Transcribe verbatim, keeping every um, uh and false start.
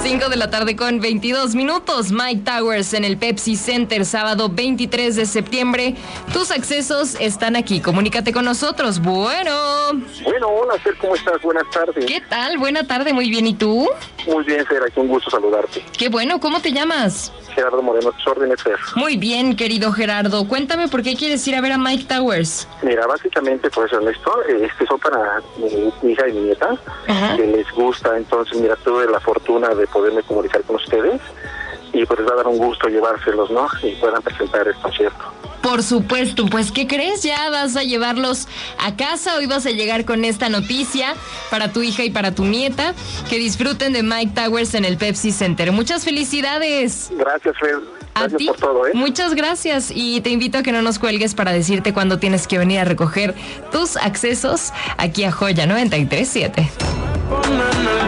cinco de la tarde con veintidós minutos. Mike Towers en el Pepsi Center, sábado veintitrés de septiembre. Tus accesos están aquí. Comunícate con nosotros. Bueno. Bueno, hola, Fer, ¿cómo estás? Buenas tardes. ¿Qué tal? Buena tarde, muy bien. ¿Y tú? Muy bien, Fer, aquí un gusto saludarte. Qué bueno, ¿cómo te llamas? Gerardo Moreno, tus órdenes, Fer. Muy bien, querido Gerardo. Cuéntame por qué quieres ir a ver a Mike Towers. Mira, básicamente, por ser honesto, este son para mi, mi hija y mi nieta, Ajá. que les gusta. Entonces, mira, tuve la fortuna de poderme comunicar con ustedes y pues les va a dar un gusto llevárselos, ¿no? Y puedan presentar el concierto. Por supuesto, pues ¿qué crees? Ya vas a llevarlos a casa. Hoy vas a llegar con esta noticia para tu hija y para tu nieta. Que disfruten de Mike Towers en el Pepsi Center. Muchas felicidades. Gracias, Fer. Gracias a ti por todo, ¿eh? Muchas gracias y te invito a que no nos cuelgues para decirte cuándo tienes que venir a recoger tus accesos aquí a Joya noventa y tres punto siete.